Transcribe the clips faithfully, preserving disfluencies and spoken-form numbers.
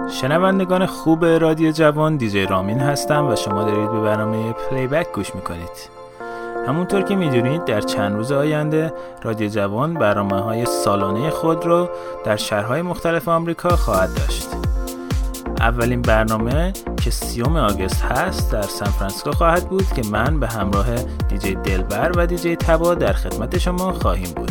شنوندگان خوب رادیو جوان، دیجی رامین هستم و شما دارید به برنامه پلی بک گوش میکنید. همونطور که میدونید در چند روز آینده رادیو جوان برنامه‌های سالانه خود رو در شهرهای مختلف آمریکا خواهد داشت. اولین برنامه که سیوم آگوست هست در سان فرانسیسکو خواهد بود که من به همراه دیجی دلبر و دیجی تبا در خدمت شما خواهیم بود.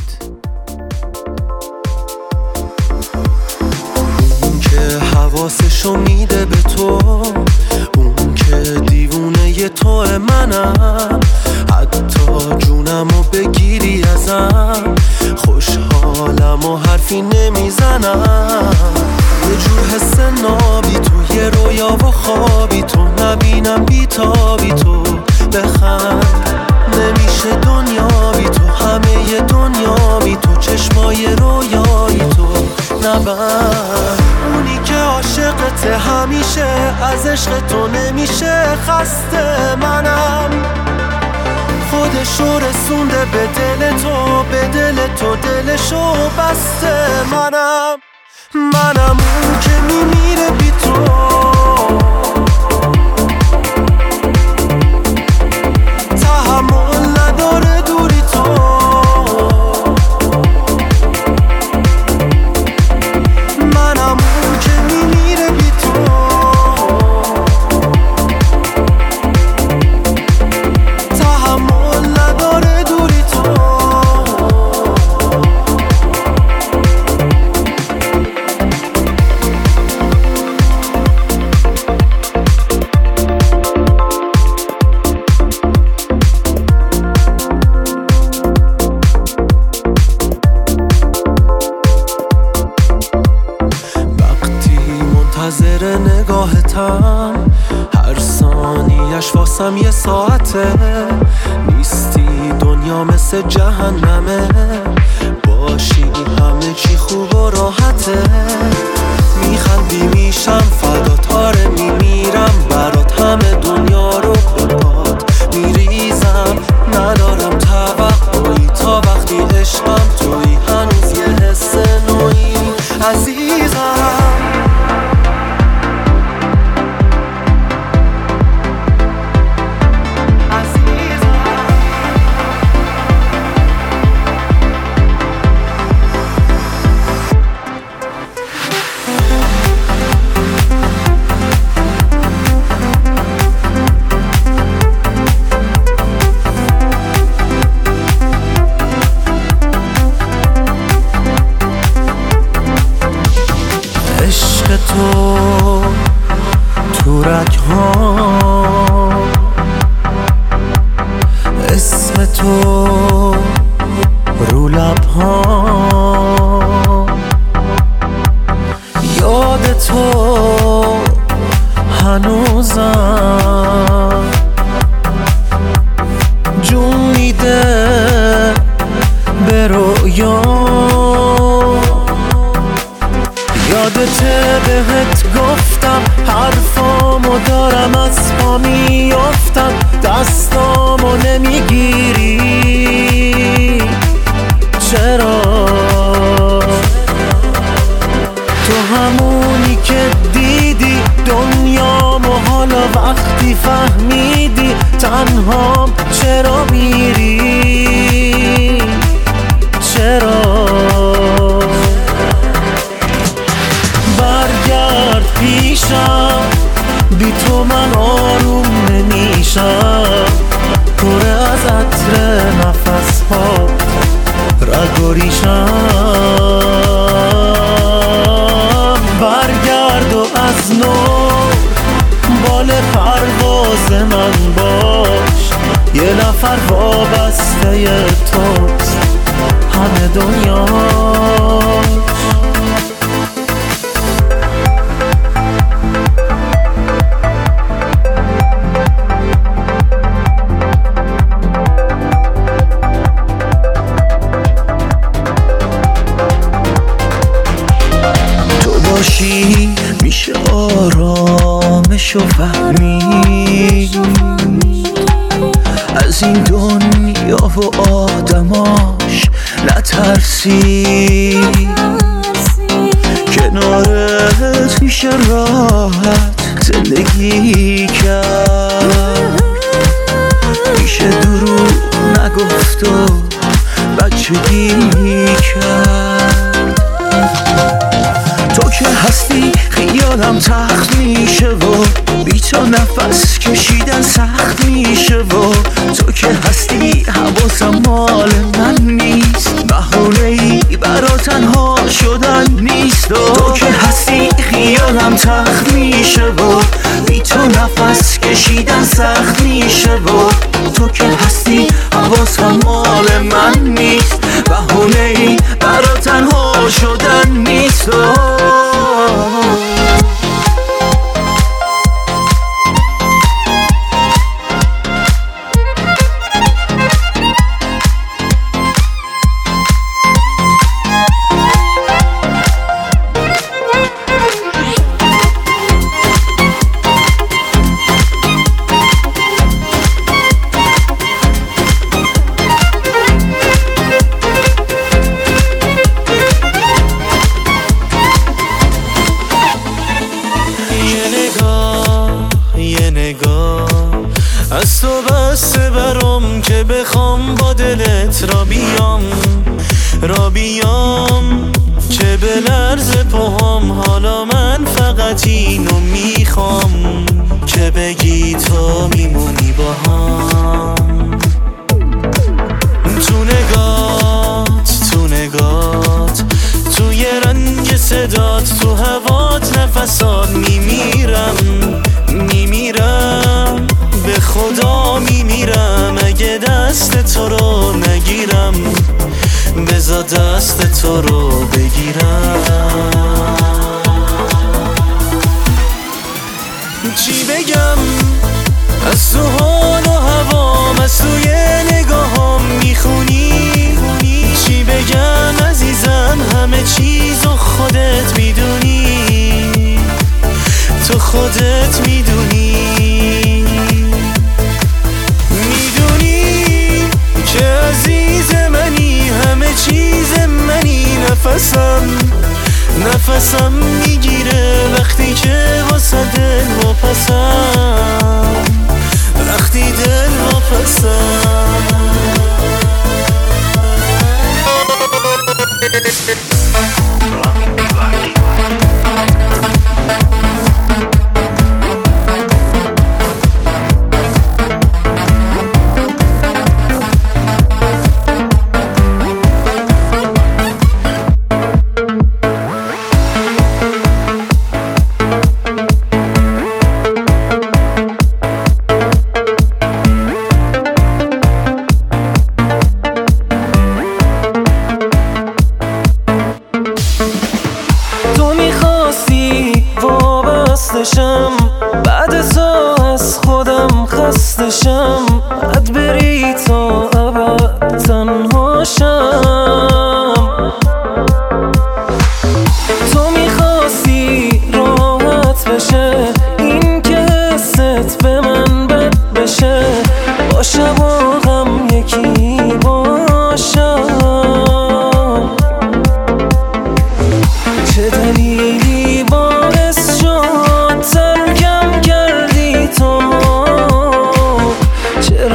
اون که حواسشو میده به تو، اون که دیوونه ی تو منم، حتی جونمو بگیری ازم، خوشحالم و حرفی نمیزنم. یه جور حس نابی تو، یه رویا و خوابی تو، نبینم بیتابی تو، بخند نمیشه دنیا بی تو، همه ی دنیا بی تو، چشمای رویایی تو نبند. اونی که عاشقته همیشه، از عشق تو نمیشه خسته، منم خودشو رسونده به دل تو، به دل تو دلشو بسته، منم منم اون که میمیره بی تو. تحمل نداره دوری تو، منم اون که میمیره بی تو. تحمل نداره دوری تو. منتظر نگاهتم، هر ثانیش واسم یه ساعته، نیستی دنیا مثل جهنمه، باشی همه چی خوب و راحته، میخندی میشم فدات، آره میمیرم برات، همه دنیا رو به پات میریزم، ندارم توقعی تا وقتی عشقم توی، هنوز یه حس نوعی عزیزم. تو تورک ها، اسم تو رو لب ها، یاد تو هنوزم جون میده به رویا، یادته بهت گفتم حرفامو دارم از پا میافتم، دستامو نمیگیری چرا؟ تو همونی که دیدی دنیامو، حالا وقتی فهمیدی تنهام چرا میری؟ چرا؟ برگرد پیشم، بی تو من آروم نمیشم، پر از عطر نفس ها رگ و ریشم. برگرد و از نو بال پرواز من باش، یه نفر وابسته توست همه دنیاش. میشه آرامشو فهمید از این دنیا و آدماش، نترسی کنارت میشه راحت زندگی کرد، میشه دروغ نگفت و بچگی کرد. تو که هستی خیالم تخت میشه و بی تو نفس کشیدن سخت میشه و تو که هستی حواسم مال من نیست، بهونه‌ای برا تنها شدن نیست. و تو که هستی خیالم تخت میشه و بی تو نفس کشیدن سخت میشه و تو که هستی حواسم مال من نیست، بهونه‌ای برا تنها شدن نیست. از تو بسته برام که بخوام با دلت را بیام را بیام، که به لرز پاهام حالا من فقط اینو میخوام که بگی تو میمونی با هم. تو نگات تو نگات توی رنگ صدات تو هوات نفسات میمیرم میمیرم به خدا میمیرم اگه دست تو رو نگیرم، بذار دست تو رو بگیرم. چی بگم از تو حال و هوام، از توی نگاهام میخونی. چی بگم عزیزم همه چیزو خودت میدونی، تو خودت میدونی. که عزیز منی همه چیز منی، نفسم نفسم میگیره وقتی که واسه دل و پسم، وقتی دل و پسم. بعد تو از خودم خستشم، بعد بری تا ابد تنهاشم. تو میخواستی راحت بشه این که حست به من بد بشه، باشم و غم یکی باشم. چه دلیلی باعث شد ترکم کردی تو، چرا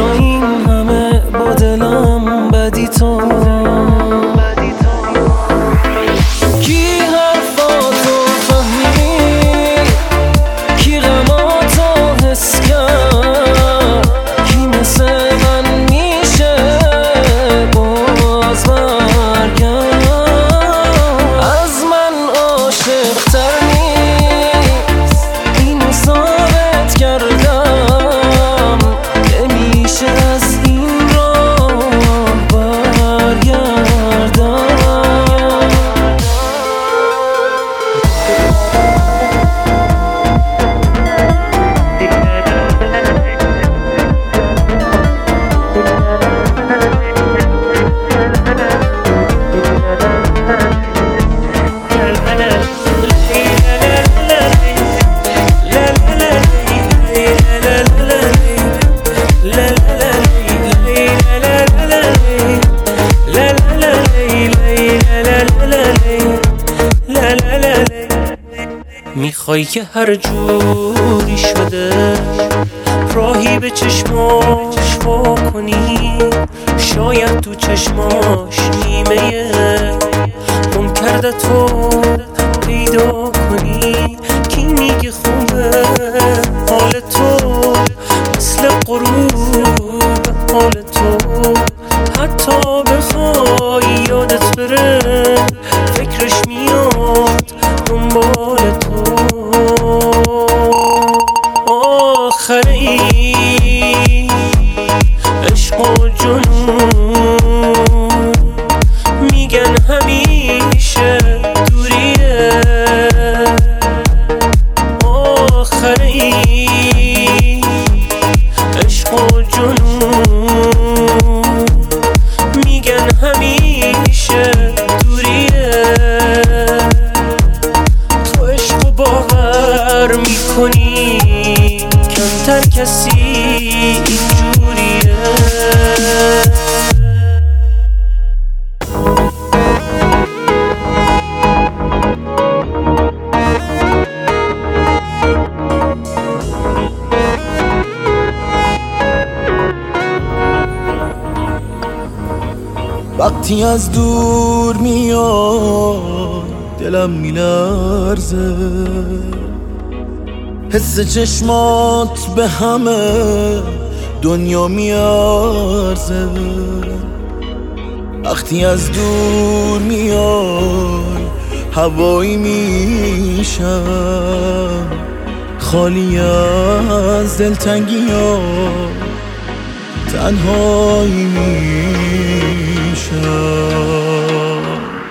میخوای که هر جوری شده راهی به چشماش وا کنی، شاید تو چشماش نیمه گم کرده تو پیدا کنی. کی میگه خوبه حال تو مثل غروب حال تو، حتی بخوای یادت بره فکرش میاد دنبال تو. آخره ای عشق و جنون میگن همیشه دوریه. آخره ای عشق و جنون میگن همیشه دوریه. تو عشق و باور میکنی کمتر کسی اینجوریه. وقتی از دور میاد دلم میلرزه، حس چشمات به همه دنیا میارزه. وقتی از دور میای هوایی میشم، خالی از دلتنگی ها تنهایی میشم.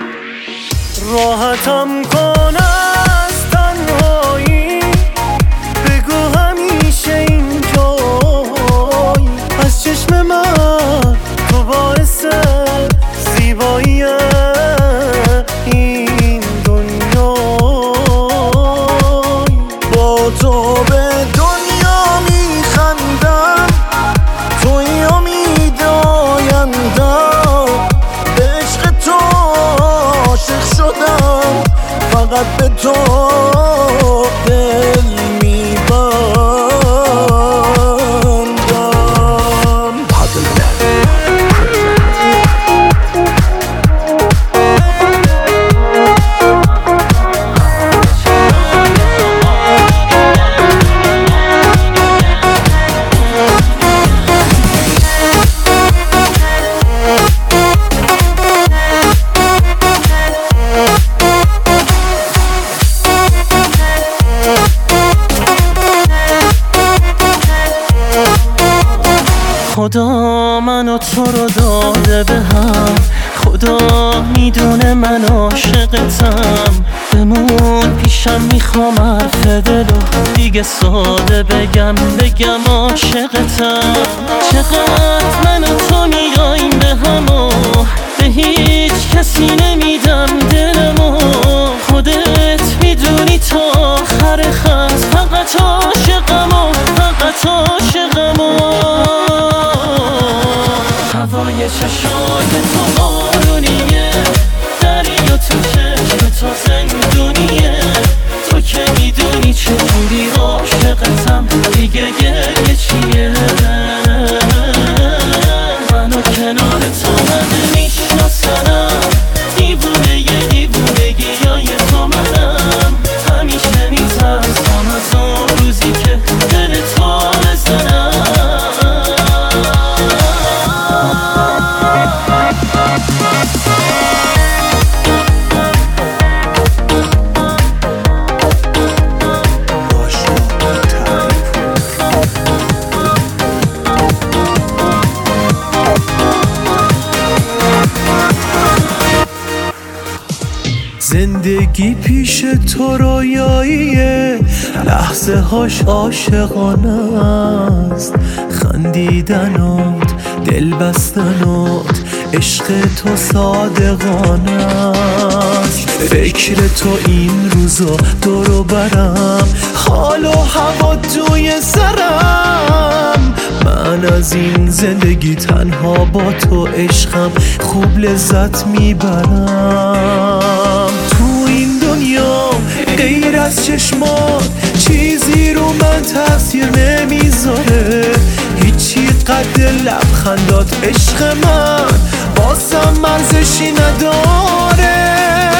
راحتم کن از تنهایی، بگو همیشه اینجایی. از چشم من تو باعث زیبایی این دنیایی. با تو به دنیا میخندم، توی امید آیندم. به عشق تو عاشق شدم، فقط به تو دل میبندم. خدا منو تو رو داده به هم، خدا میدونه من عاشقتم. بمون پیشم میخوام حرف دلو دیگه ساده بگم بگم عاشقتم. چقدر من و تو میاییم به همو، به هیچ کسی نمیدم دلمو. خودت میدونی تا آخر خط فقط عاشقمو، فقط عاشقمو. هوای چشای تو بارونیه، دریا تو چشم تو زندونیه. تو که میدونی چجوری عاشقتم، دیگه گریه چیه؟ منو کنار تو همه میشناسنم، دیوونه یه دیوونگی های تو منم. همیشه میترسم از اون روزی که دل تو بزنم. زندگی پیش تو رویاییه، لحظه هاش عاشقانه است. خندیدنات، دل بستنات، عشق تو صادقانه است. فکر تو این روزا دورو برم، حال و هوا توی سرم. من از این زندگی تنها با تو عشقم خوب لذت میبرم. تو این دنیا غیر از چشمات چیزی رو من تاثیر نمیذاره، هیچی قد لبخندات عشق من بازم مرزشی نداره.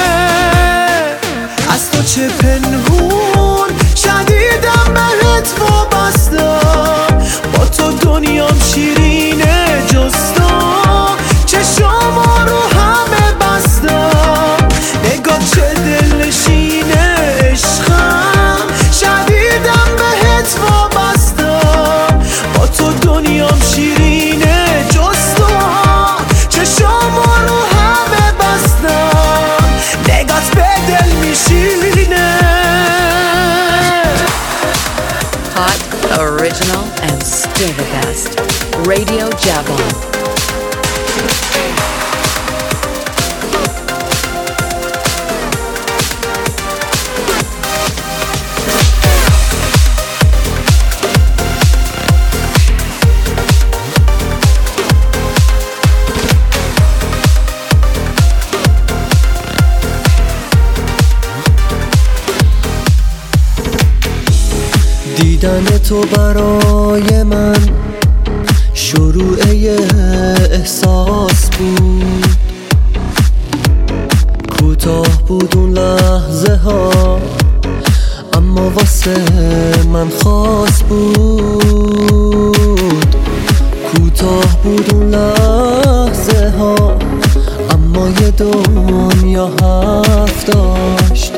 از تو چه پنهون شدیدم بهت وابستم، با تو دنیام شیرینه جز تو چشما رو همه بستم. نگاه چه دلنشینه عشقم، شدیدم بهت وابستم، با تو دنیام شیرینه جز تو چشما رو همه بستم. نگات به دل میشینه. Hot, original, and still the best. Radio Javon. دیدن تو برای من شروع احساس بود، کوتاه بود اون لحظه ها اما واسه من خاص بود. کوتاه بود اون لحظه ها اما یه دنیا حرف داشت.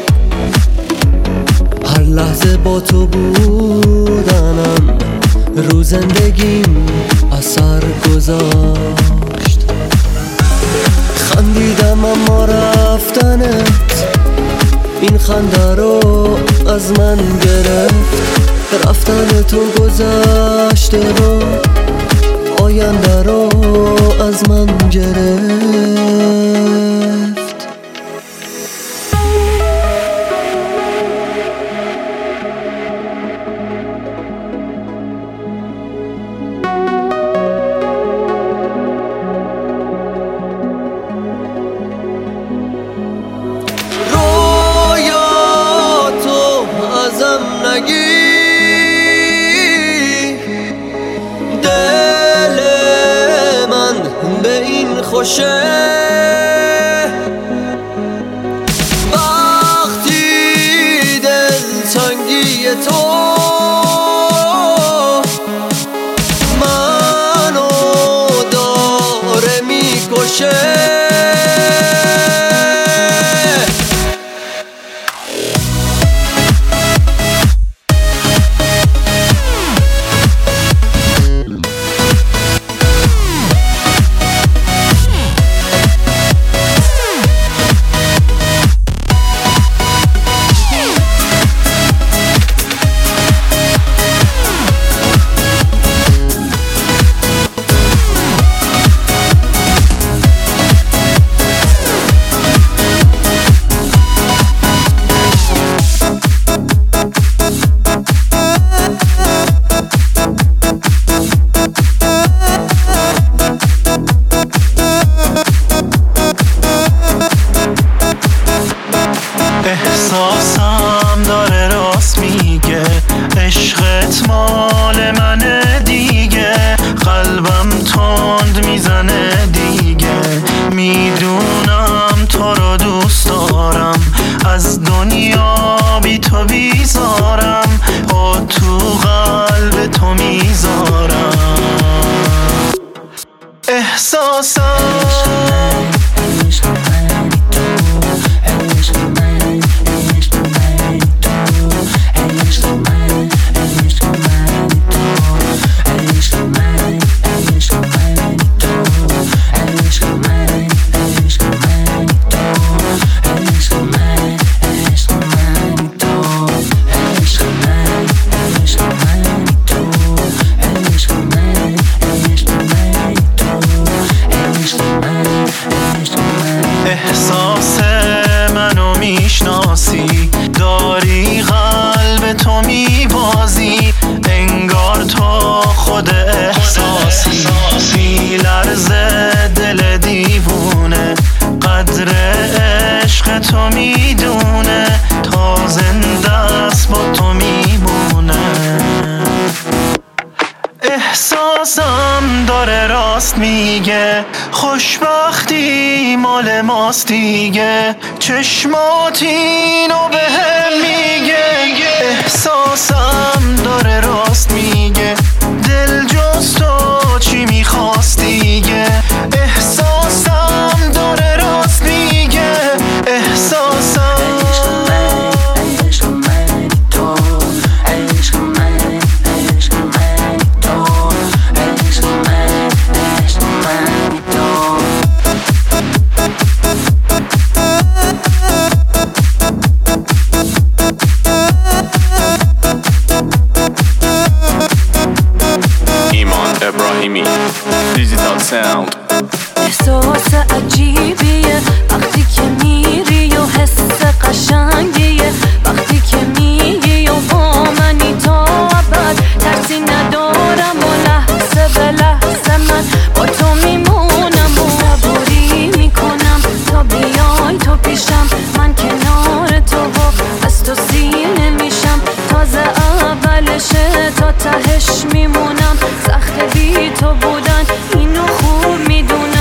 هر لحظه با تو بودنم رو زندگیم اثر گذاشت. خندیدم اما رفتنت این خنده رو از من گرفت. رفتن تو گذشته و آینده رو از من گرفت. خوشه وقتی دلتنگی تو منو داره میکشه. راست میگه، خوشبختی مال ماست دیگه، چشمات اینو بهم میگه، احساسم داره راست میگه، دل جز تو چی میخواست دیگه، احساسم داره راست میگه، احساسم ابراهیمی دیجیتال ساوند. احساس عجیبیه وقتی که میری و حس قشنگیه وقتی که میگی و با منی تا ابد، ترسی ندارم و لحظه به لحظه من با تو میمونم و صبوری میکنم تا بیای تو پیشم، من کنار تو و از تو سیر نمیشم، تازه اولشه تا تهش میمونم، سخت بی تو بودن اینو خوب میدونم.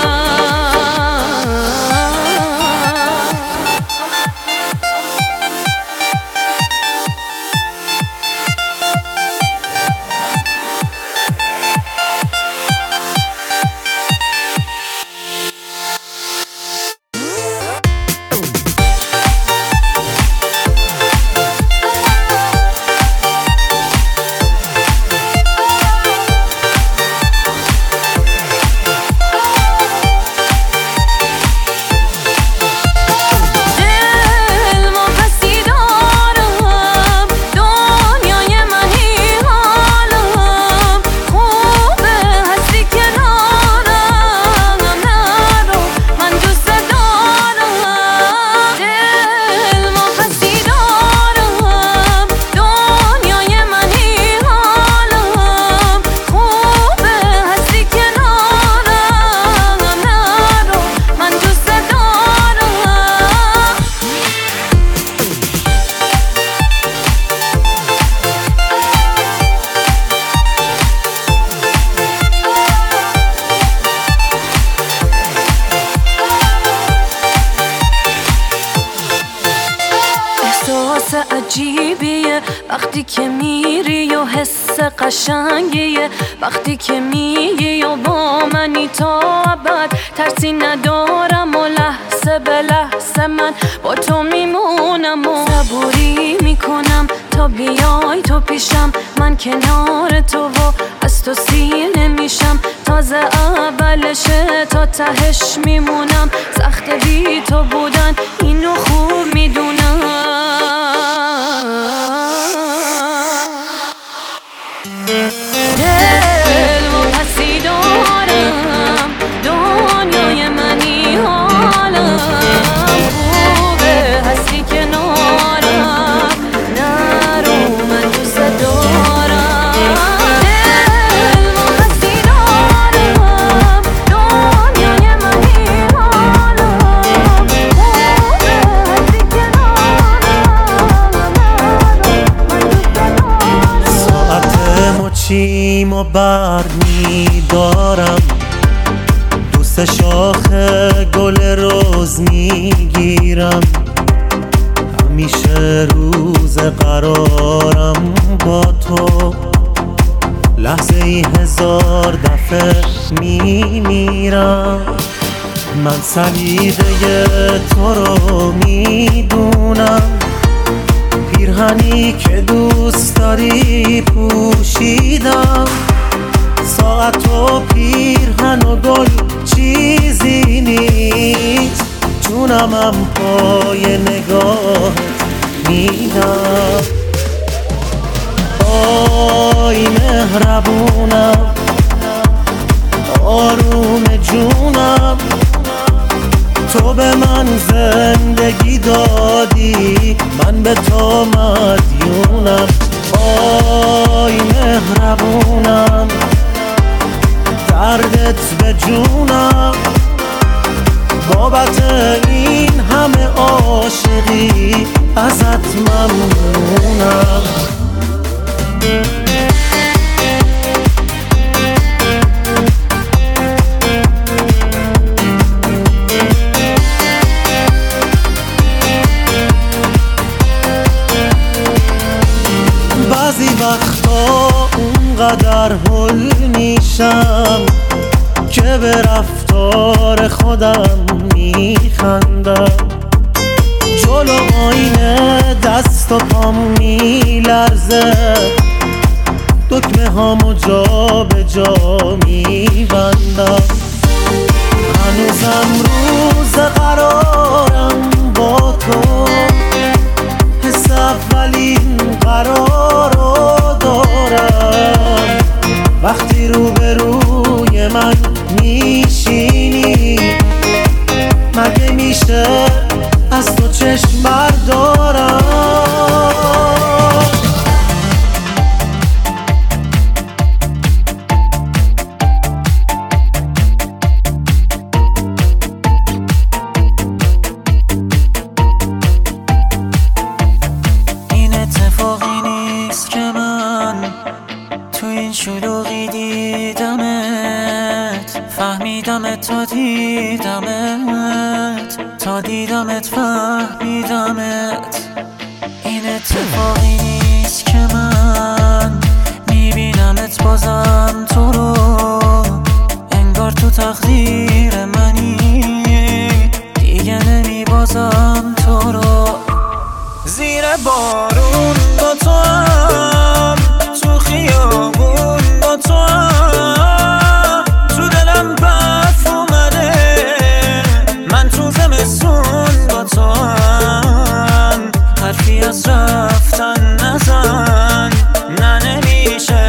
عجیبیه وقتی که میری و حس قشنگیه وقتی که میگی و با منی تا ابد، ترسی ندارم و لحظه به لحظه من با تو میمونم و صبوری میکنم تا بیای تو پیشم، من کنار تو و از تو سیر نمیشم، تازه اولشه تا تهش میمونم، سخت بی تو بودن اینو خوب میدونم. دل و پسی دارم دنیای منی حالم خوبه هستی کنارم نرو من دوست دارم. دل و پسی دارم دنیای منی حالم خوبه هستی کنارم نرو من دوست دارم. ساعت مچیم و بر میدارم، دوست شاخ گل روز میگیرم، همیشه روز قرارم با تو، لحظه ای هزار دفعه میمیرم، من سلیقه تو رو میدونم، پیرهنی که دوست داری پوشیدم، ساعت و پیرهن و گل چیزی نیست، جونمم پای نگاهت میدم. آی مهربونم آروم جونم، تو به من زندگی دادی من به تو مدیونم. آی مهربونم دردت به جونم، بابت این همه عاشقی ازت ممنونم. چقدر هول میشم که به رفتار خودم میخندم. جلو آینه دست و پام میلرزه، دکمه هامو جا به جا میبندم. هنوزم روز قرارم با تو، حس اولین قرار رو دارم. وقتی روبروی من میشینی مگه میشه از تو چشم بردارم؟ این اتفاقی نیست که من تو این شلوغی دیدمت، فهمیدمت تا دیدمت، تا دیدمت فهمیدمت. این اتفاقی نیست که من میبینمت بازم تو رو، انگار تو تقدیر منی، دیگه نمیبازم تو رو. زیر بارون با تو هم، تو خیابون با تو هم، تو دلم برف اومده، من تو زمستون با تو هم. حرفی از رفتن نزن، نه نمیشه.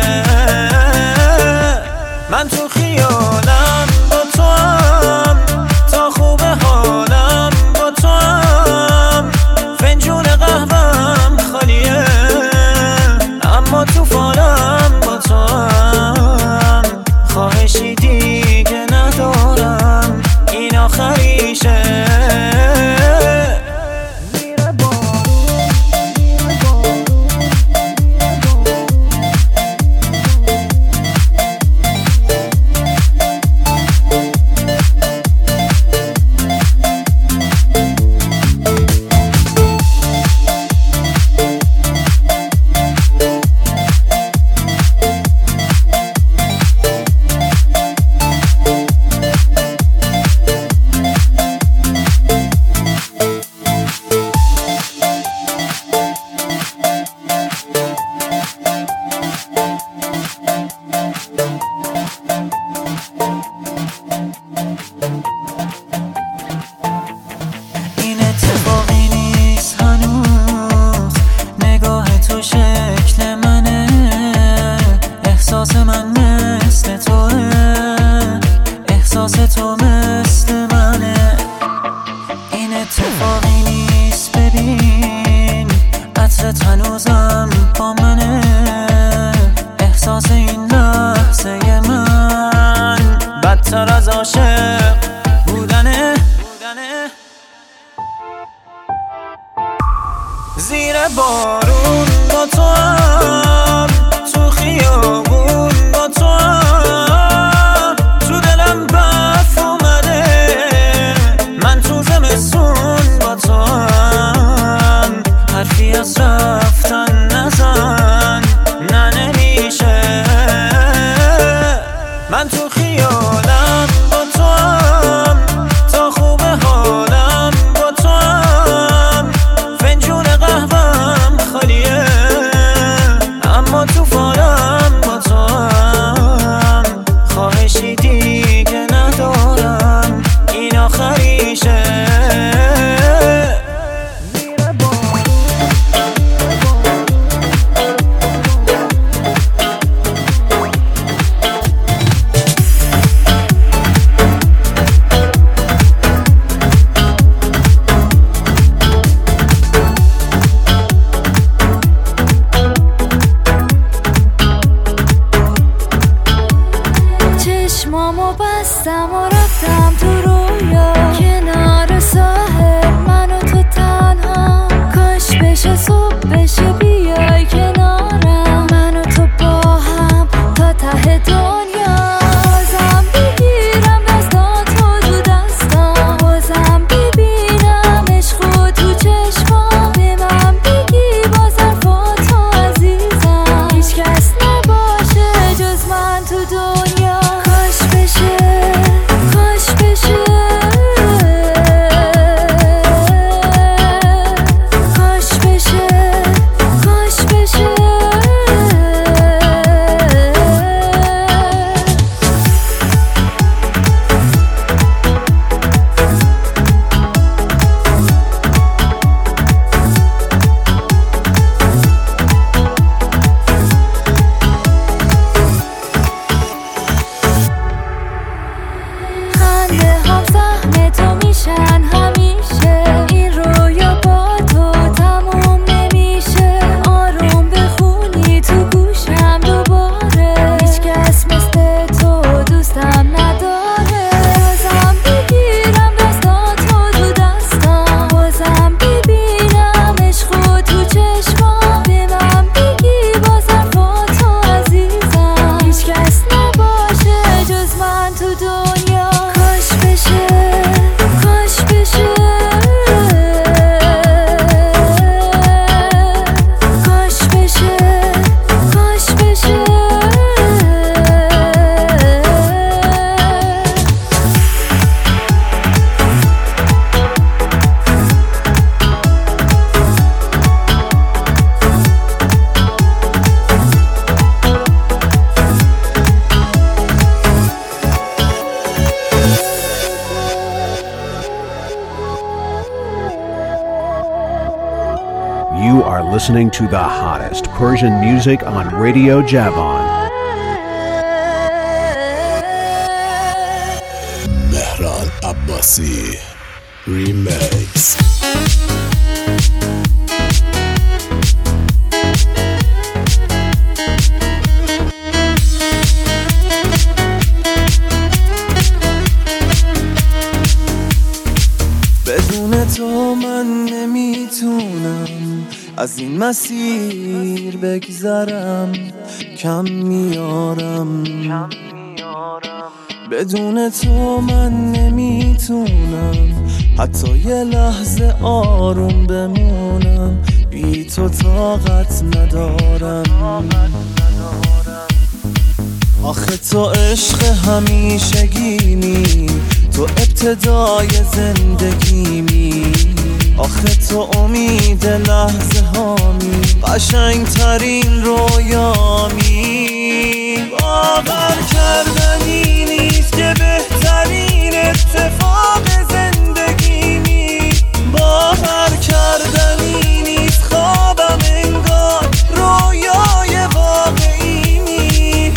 من تو خیالم با تو هم، تا خوب حالم با تو هم. فنجون قهوه‌ام خالیه، اما تو فالم با تو هم. خواهشی دیگه ندارم، این آخریشه. این اتفاقی نیست هنوز، نگاه تو شکل منه، احساس من مثل توه، احساس تو مثل منه. این اتفاقی نیست ببین، عطرت هنوزم با منه، احساس این لحظه من بدتر از عاشق بودنه. زیر بارون با تو هم، تو خیابون با تو هم، تو دلم برف اومده، من تو زمستون با تو هم. حرفی از رفتن نزن، نه نمیشه. من تو خیالم با تو هم، تا خوب حالم با تو هم. فنجون قهوه‌ام خالیه، اما تو فالم با تو هم. خواهشی دیگه ندارم، این آخریشه. زیر بارون listening to the hottest Persian music on Radio Javan. Mehran Abbasi Remix. بدون تو من نمیتونم از این مسیر بگذرم، کم میارم. بدون تو من نمیتونم حتی یه لحظه آروم بمونم، بی تو طاقت ندارم. آخه تو عشق همیشگیمی، تو ابتدای زندگیمی، آخه تو امید لحظه هامی، قشنگ ترین رویامی. باور کردنی نیست که بهترین اتفاق زندگیمی، باور کردنی نیست خوابم انگار رویای واقعیمی.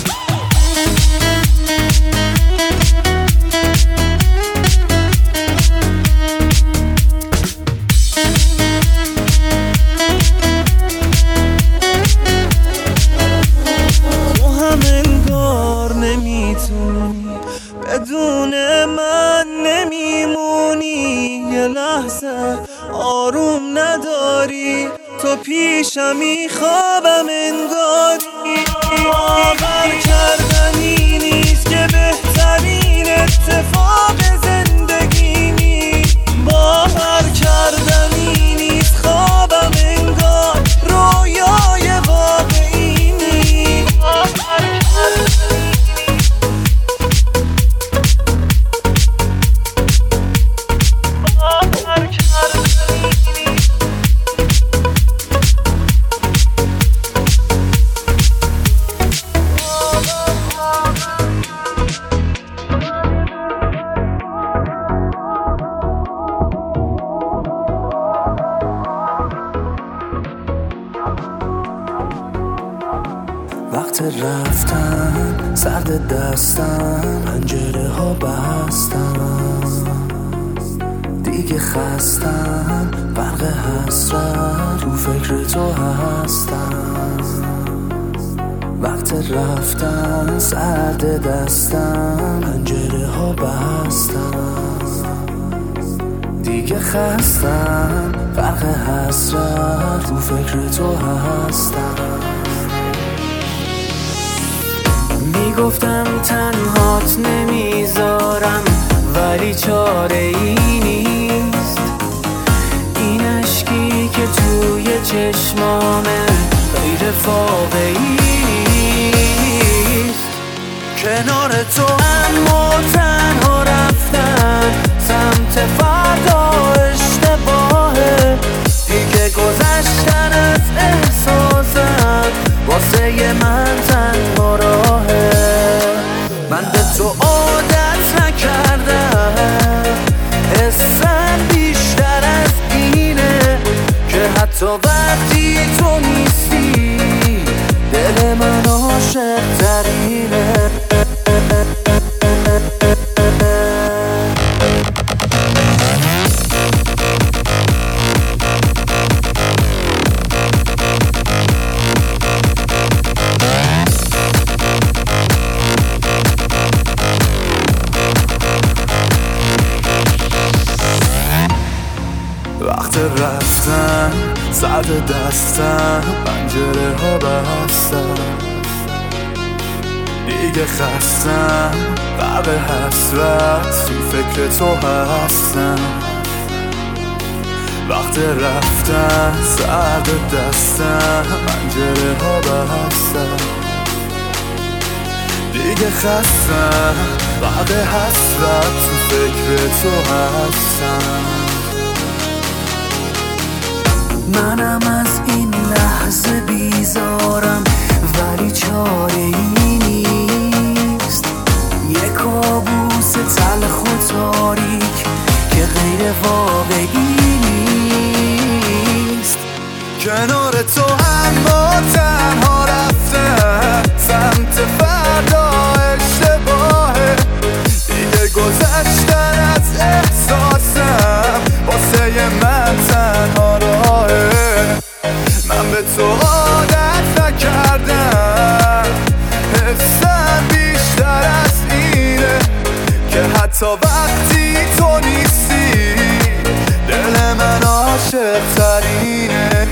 بدون من نمیمونی، یه لحظه آروم نداری، تو پیشمی خوابم انگاری. باور کردنی نیست که بهترین اتفاق زندگیمی، باور کردنی نیست خوابم انگار رویای واقعیمی. وقت رفتن سرد دستم، پنجره ها بستم، دیگه خستم، برق حسرت تو فکر تو هستم. وقت رفتن سرد دستم، پنجره ها بستم، دیگه خستم، برق حسرت تو فکر تو هستم. میگفتم تنهات نمیذارم ولی چاره ای نیست، این اشکی که توی چشمامه غیر واقعی نیست. کنار تو اما تنها رفتن سمت فردا اشتباهه، دیگه گذشتن از احساسم واسه من تنها راهه. من به تو عادت نکردم، حسم بیشتر از اینه که حتی وقتی تو نیستی دل من عاشق ترینه. رفتن سرد دستم، پنجره ها بستم، دیگه خستم، غرق حسرت تو فکر تو هستم. وقت رفتن سرد دستم، پنجره ها بستم، دیگه خستم، غرق حسرت تو فکر تو هستم. منم از این لحظه بیزارم ولی چاره ای نیست، یه کابوس تلخ و تاریک که غیر واقعی نیست. کنار به تو اما تنها رفتم سمت فردا اشتباهه دیگه گذشتن از احساسم واسه من تنها راهه من به تو عادت نکردم حسم بیشتر از اینه که حتی وقتی تو نیستی دل من عاشق ترینه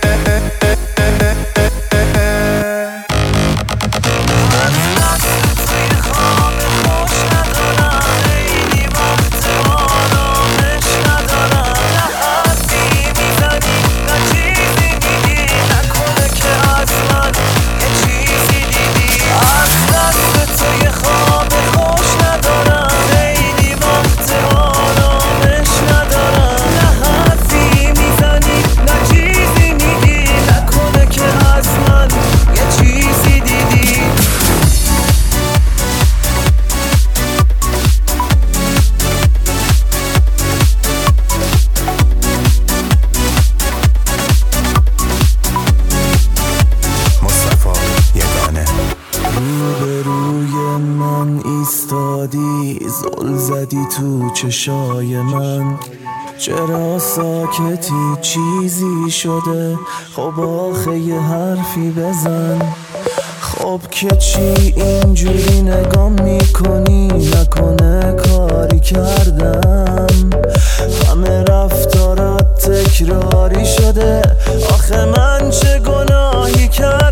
زل زدی تو چشای من چرا ساکتی چیزی شده خب آخه یه حرفی بزن خب که چی اینجوری نگام میکنی نکنه کاری کردم همه رفتارات تکراری شده آخه من چه گناهی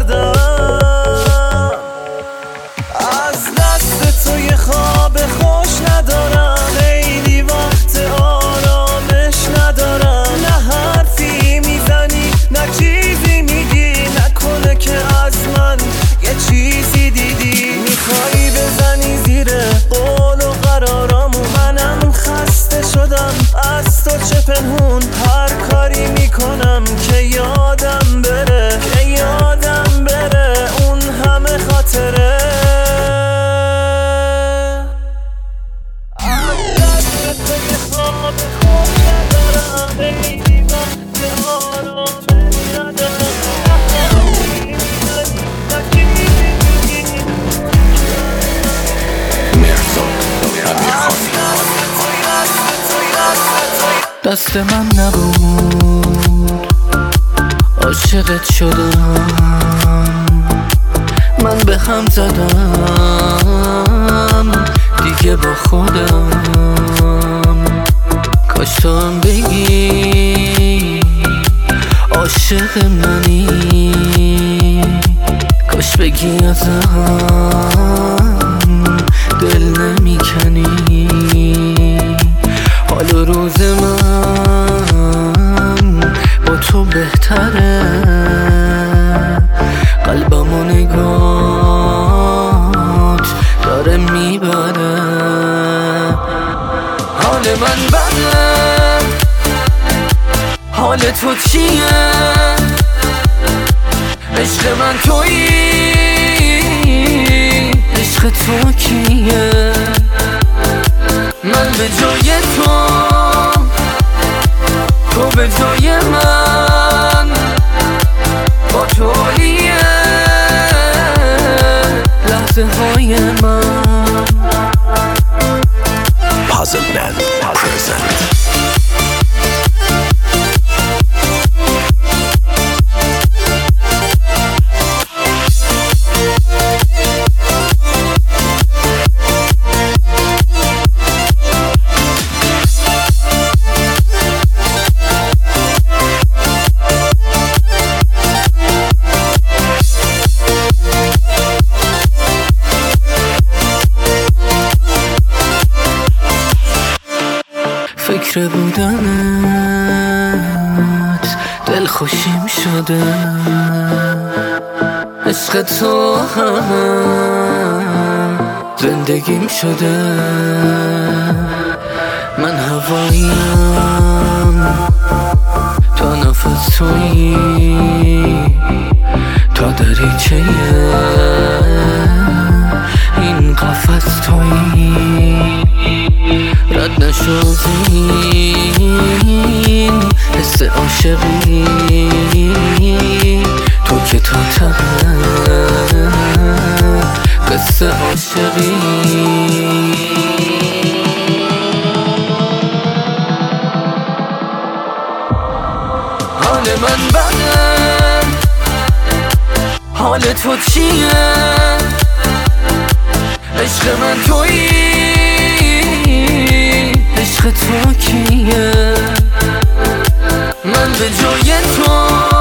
کردم از دست تو یه خواب خوش ندارم خیلی وقت آرامش ندارم نه حرفی میزنی نه چیزی میگی نکنه که از من یه چیزی دیدی میخوایی بزنی زیر قول و قرارامو منم خسته شدم از تو چه پنهون هر کاری میکنم که یادم بره که یادم بره اون همه خاطره دست من نبود عاشقت شدم من به هم زدم دیگه با خودم کاش تو هم بگی عاشق منی کاش بگی ازم دل نمیکنی حال و روز من با تو بهتره قلبم و نگات داره میبره حال من بده حال تو چیه عشق من تویی عشق تو کیه من به جای تو تو به جای من با تویه لحظه های من Puzzle Man Puzzle Center فکر بودنت دل خوشیم شده عشق تو هم زندگیم شده من هواییم تا نفس تویی تا دریچه این قفس تویی رد نشدین حس عاشقی حس عاشقی. حال من بده، حال تو چیه؟ عشق من تویی، عشق تو کیه؟ من به جای تو